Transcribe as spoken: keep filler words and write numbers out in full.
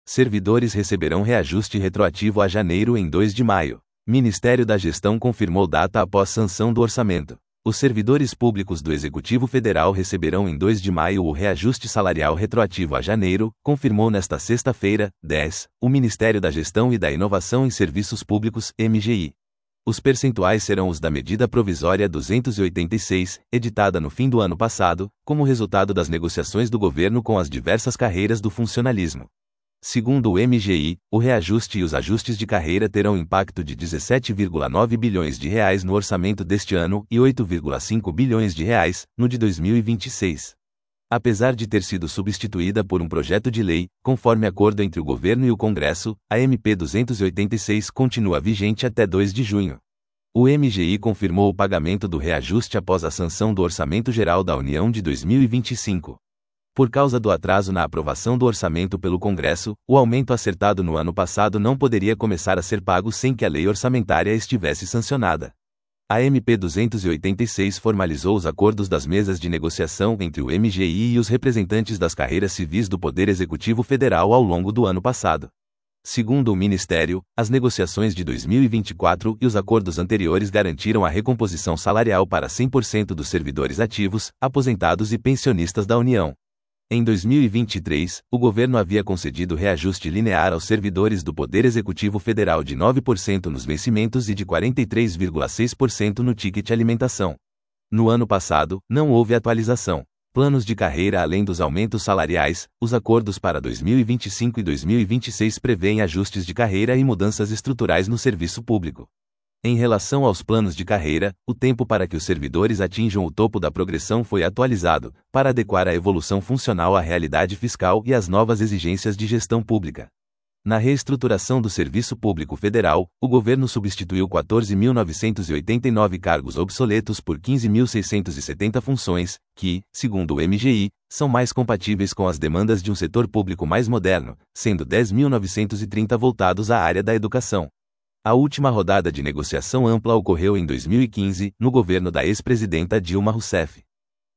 Servidores receberão reajuste retroativo a janeiro em dois de maio. Ministério da Gestão confirmou data após sanção do orçamento. Os servidores públicos do Executivo Federal receberão em dois de maio o reajuste salarial retroativo a janeiro, confirmou nesta sexta-feira, dez, o Ministério da Gestão e da Inovação em Serviços Públicos, M G I. Os percentuais serão os da medida provisória duzentos e oitenta e seis, editada no fim do ano passado, como resultado das negociações do governo com as diversas carreiras do funcionalismo. Segundo o M G I, o reajuste e os ajustes de carreira terão impacto de dezessete vírgula nove bilhões de reais no orçamento deste ano e oito vírgula cinco bilhões de reais no de dois mil e vinte e seis. Apesar de ter sido substituída por um projeto de lei, conforme acordo entre o governo e o Congresso, a M P duzentos e oitenta e seis continua vigente até dois de junho. O M G I confirmou o pagamento do reajuste após a sanção do Orçamento Geral da União de dois mil e vinte e cinco. Por causa do atraso na aprovação do orçamento pelo Congresso, o aumento acertado no ano passado não poderia começar a ser pago sem que a lei orçamentária estivesse sancionada. A M P duzentos e oitenta e seis formalizou os acordos das mesas de negociação entre o M G I e os representantes das carreiras civis do Poder Executivo Federal ao longo do ano passado. Segundo o Ministério, as negociações de dois mil e vinte e quatro e os acordos anteriores garantiram a recomposição salarial para cem por cento dos servidores ativos, aposentados e pensionistas da União. Em dois mil e vinte e três, o governo havia concedido reajuste linear aos servidores do Poder Executivo Federal de nove por cento nos vencimentos e de quarenta e três vírgula seis por cento no ticket alimentação. No ano passado, não houve atualização. Planos de carreira além dos aumentos salariais, os acordos para dois mil e vinte e cinco e dois mil e vinte e seis prevêem ajustes de carreira e mudanças estruturais no serviço público. Em relação aos planos de carreira, o tempo para que os servidores atinjam o topo da progressão foi atualizado, para adequar a evolução funcional à realidade fiscal e às novas exigências de gestão pública. Na reestruturação do Serviço Público Federal, o governo substituiu quatorze mil novecentos e oitenta e nove cargos obsoletos por quinze mil seiscentos e setenta funções, que, segundo o M G I, são mais compatíveis com as demandas de um setor público mais moderno, sendo dez mil novecentos e trinta voltados à área da educação. A última rodada de negociação ampla ocorreu em dois mil e quinze, no governo da ex-presidenta Dilma Rousseff.